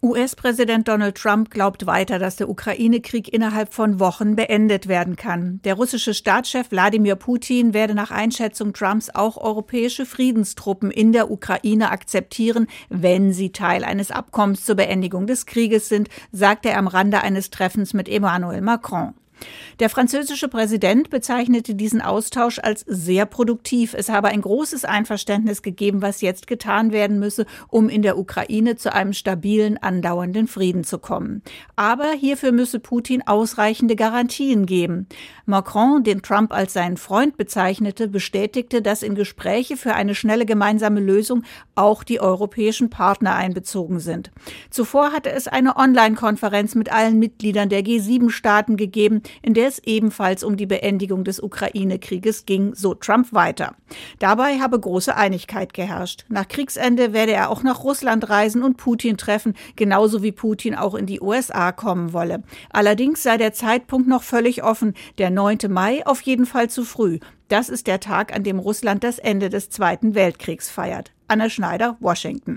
US-Präsident Donald Trump glaubt weiter, dass der Ukraine-Krieg innerhalb von Wochen beendet werden kann. Der russische Staatschef Wladimir Putin werde nach Einschätzung Trumps auch europäische Friedenstruppen in der Ukraine akzeptieren, wenn sie Teil eines Abkommens zur Beendigung des Krieges sind, sagte er am Rande eines Treffens mit Emmanuel Macron. Der französische Präsident bezeichnete diesen Austausch als sehr produktiv. Es habe ein großes Einverständnis gegeben, was jetzt getan werden müsse, um in der Ukraine zu einem stabilen, andauernden Frieden zu kommen. Aber hierfür müsse Putin ausreichende Garantien geben. Macron, den Trump als seinen Freund bezeichnete, bestätigte, dass in Gespräche für eine schnelle gemeinsame Lösung auch die europäischen Partner einbezogen sind. Zuvor hatte es eine Online-Konferenz mit allen Mitgliedern der G7-Staaten gegeben, in der es ebenfalls um die Beendigung des Ukraine-Krieges ging, so Trump weiter. Dabei habe große Einigkeit geherrscht. Nach Kriegsende werde er auch nach Russland reisen und Putin treffen, genauso wie Putin auch in die USA kommen wolle. Allerdings sei der Zeitpunkt noch völlig offen, der 9. Mai auf jeden Fall zu früh. Das ist der Tag, an dem Russland das Ende des Zweiten Weltkriegs feiert. Anne Schneider, Washington.